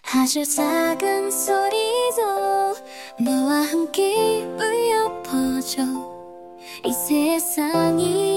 아주 작은 소리도 너와 함께 울려 퍼져 이 세상이